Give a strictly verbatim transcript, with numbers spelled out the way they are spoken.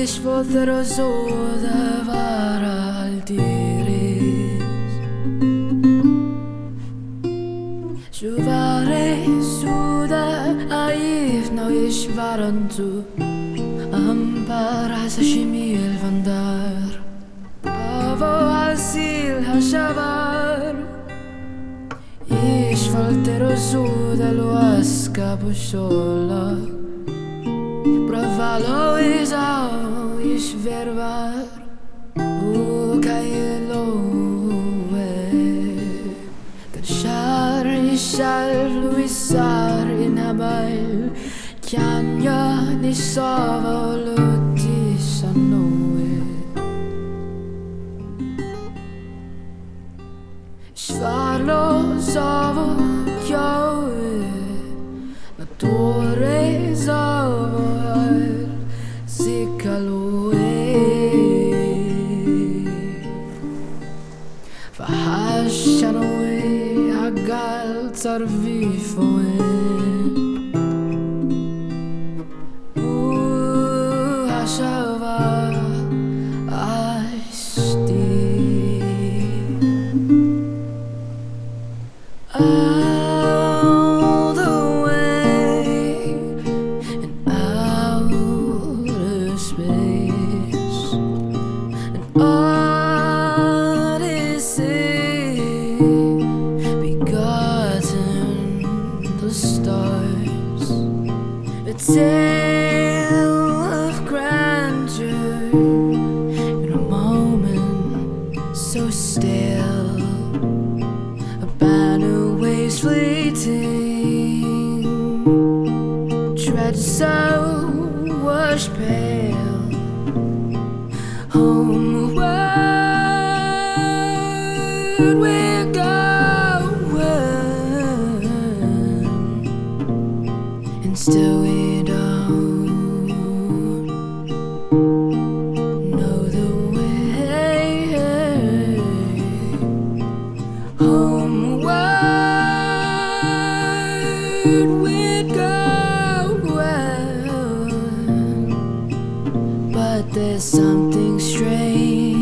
Ich wollte doch so der war altiris Juvare suda aif no ich waren zu Ampara sa shimil vandar Avo asil hashavar Ich wollte doch so der luasca bushola Provalo is all ich vervar O kailo Der shar ishal luisar in habail Kan jag ni sova lutis anoe Svarlo savo kjoe La torre savo Verhashan away Hagal tarvifoe U hashava Ashti All the way In outer space And all A tale of grandeur in a moment so stale, a banner waves fleeting, tread so washed pale, homeward we're going, and still we don't know the way homeward we're going, but there's something strange